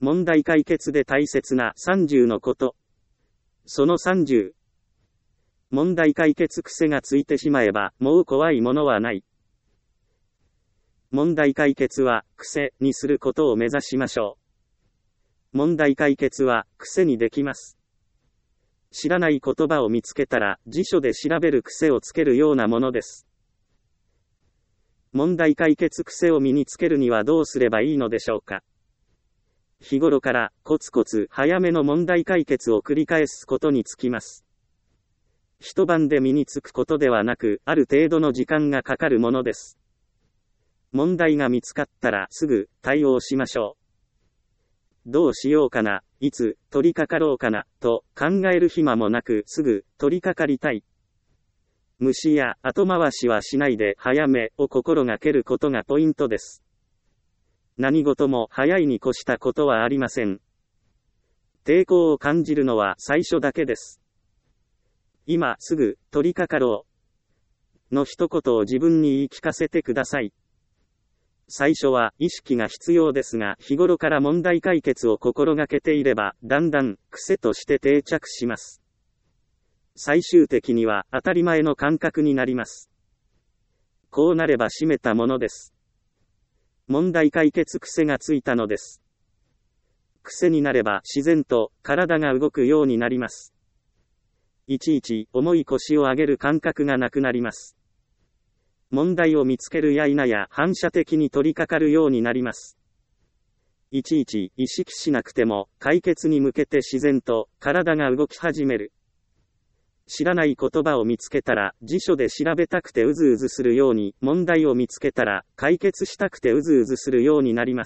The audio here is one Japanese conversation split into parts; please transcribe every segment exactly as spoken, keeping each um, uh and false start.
問題解決で大切なさんじゅうのこと。そのさんじゅう。問題解決癖がついてしまえば、もう怖いものはない。問題解決は、癖にすることを目指しましょう。問題解決は、癖にできます。知らない言葉を見つけたら、辞書で調べる癖をつけるようなものです。問題解決癖を身につけるにはどうすればいいのでしょうか。日頃からコツコツ早めの問題解決を繰り返すことにつきます。一晩で身につくことではなく、ある程度の時間がかかるものです。問題が見つかったらすぐ対応しましょう。どうしようかな、いつ取り掛かろうかな、と考える暇もなくすぐ取り掛かりたい。無視や後回しはしないで早めを心がけることがポイントです。何事も早いに越したことはありません。抵抗を感じるのは最初だけです。今すぐ取り掛かろうの一言を自分に言い聞かせてください。最初は意識が必要ですが、日頃から問題解決を心がけていれば、だんだん癖として定着します。最終的には当たり前の感覚になります。こうなれば締めたものです。問題解決癖がついたのです。癖になれば自然と体が動くようになります。いちいち重い腰を上げる感覚がなくなります。問題を見つけるや否や反射的に取り掛かるようになります。いちいち意識しなくても解決に向けて自然と体が動き始める。知らない言葉を見つけたら辞書で調べたくてうずうずするように、問題を見つけたら解決したくてうずうずするようになります。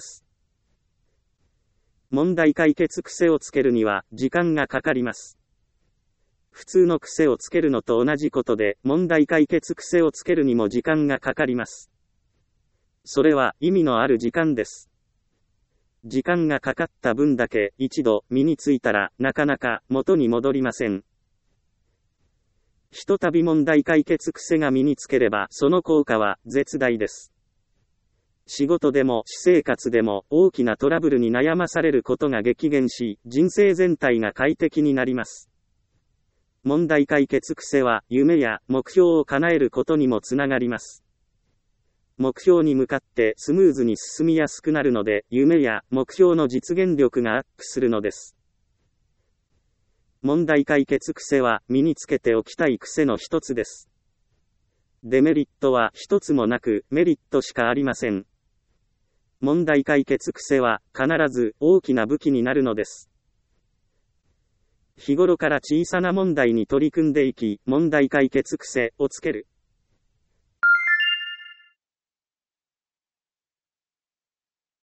問題解決癖をつけるには時間がかかります。普通の癖をつけるのと同じことで、問題解決癖をつけるにも時間がかかります。それは意味のある時間です。時間がかかった分だけ一度身についたらなかなか元に戻りません。ひとたび問題解決癖が身につければその効果は絶大です。仕事でも私生活でも大きなトラブルに悩まされることが激減し、人生全体が快適になります。問題解決癖は夢や目標を叶えることにもつながります。目標に向かってスムーズに進みやすくなるので、夢や目標の実現力がアップするのです。問題解決癖は身につけておきたい癖の一つです。デメリットは一つもなく、メリットしかありません。問題解決癖は必ず大きな武器になるのです。日頃から小さな問題に取り組んでいき、問題解決癖をつける。